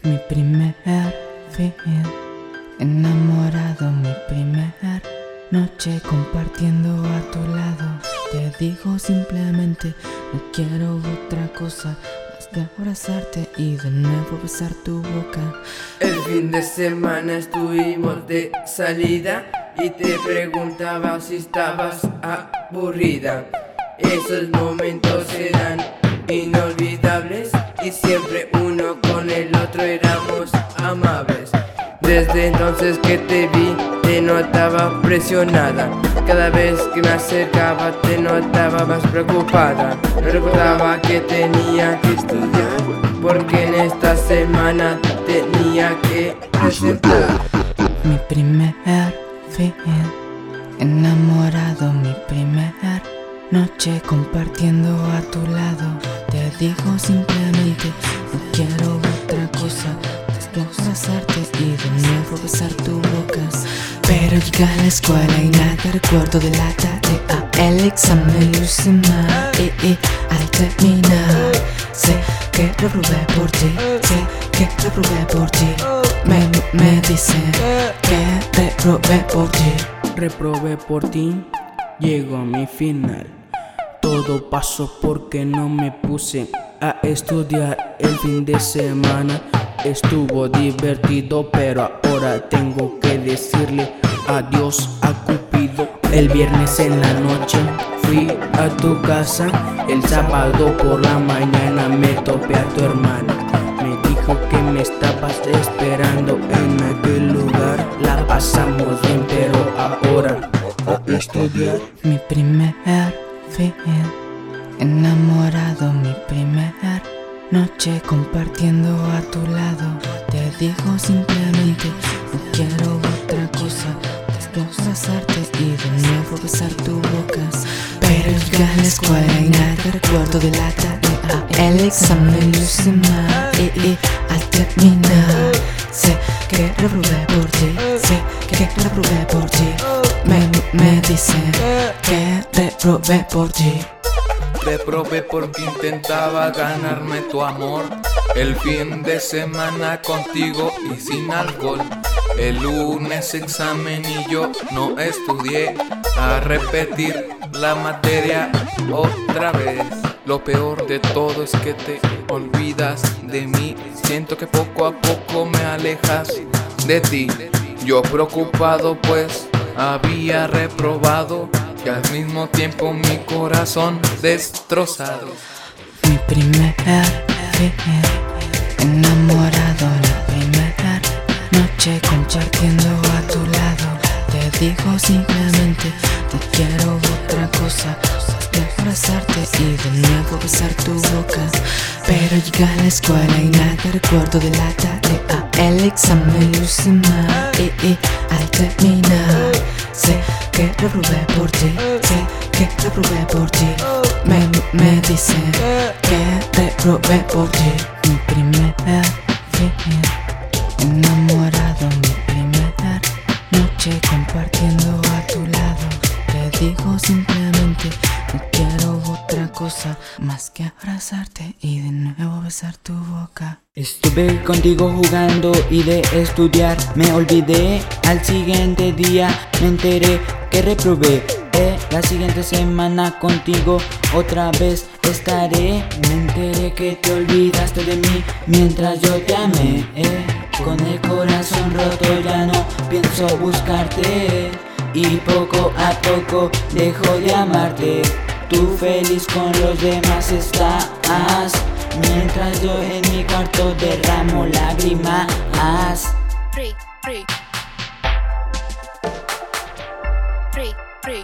Mi primer fin, enamorado, mi primer noche compartiendo a tu lado. Te digo simplemente, no quiero otra cosa más que abrazarte y de nuevo besar tu boca. El fin de semana estuvimos de salida y te preguntaba si estabas aburrida. Esos momentos eran inolvidables y siempre uno con el otro éramos amables. Desde entonces que te vi te notaba presionada. Cada vez que me acercaba te notaba más preocupada. No recordaba que tenía que estudiar porque en esta semana tenía que presentar. Mi primer fin, enamorado, mi primer noche compartiendo a tu lado. Te digo simplemente, no quiero otra cosa más que abrazarte y de nuevo besar tu boca. Pero llegué a la escuela y nada recuerdo de la tarea. El examen lo hice mal y al terminar sé que reprobé por ti, sé que reprobé por ti. Me dicen que reprobé por ti. Reprobé por ti, llego a mi final. Todo pasó porque no me puse a estudiar. El fin de semana estuvo divertido, pero ahora tengo que decirle adiós a Cupido. El viernes en la noche fui a tu casa. El sábado por la mañana me topé a tu hermana. Me dijo que me estabas esperando en aquel lugar. La pasamos bien, pero ahora a estudiar. Mi primer fin, enamorado, mi primer noche compartiendo a tu lado. Te digo simplemente, no quiero otra cosa más que abrazarte y de nuevo besar tu boca. Pero llegué a la escuela y nada recuerdo de la tarea. El examen lo hice mal y al terminar sé que reprobé por ti, sé que reprobé por ti. Me dicen que reprobé por ti. Reprobé porque intentaba ganarme tu amor. El fin de semana contigo y sin alcohol. El lunes examen y yo no estudié. A repetir la materia otra vez. Lo peor de todo es que te olvidas de mí. Siento que poco a poco me alejas de ti. Yo preocupado pues había reprobado y al mismo tiempo mi corazón destrozado. Mi primer fin, enamorado, la primera noche compartiendo a tu lado. Te digo simplemente, no quiero otra cosa más que abrazarte y de nuevo besar tu boca. Pero llegué a la escuela y nada recuerdo de la tarea. El examen lo hice mal y al terminar sé que reprobé por ti, sé que reprobé por ti. Me dicen que reprobé por ti. Mi primer fin, enamorado, mi primera noche compartiendo a tu lado. Te digo simplemente, no quiero otra cosa más que abrazarte y de nuevo besar tu boca. Estuve contigo jugando y de estudiar me olvidé. Al siguiente día me enteré que reprobé. La siguiente semana contigo otra vez estaré. Me enteré que te olvidaste de mí mientras yo te amé. Con el corazón roto ya no pienso buscarte y poco a poco dejo de amarte. Tú feliz con los demás estás, mientras yo en mi cuarto derramo lágrimas. Free, free. Free, free.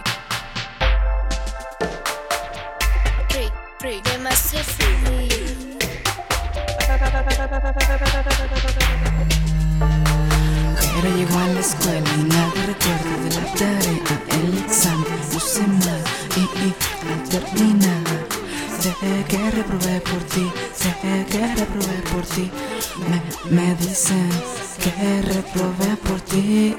Free, free. Demasiado free. Pero llegó a la escuela y nada recuerdo de la tarea. El examen lo hice mal y al terminar sé que reprobé por ti, sé que reprobé por ti. Me dicen que reprobé por ti.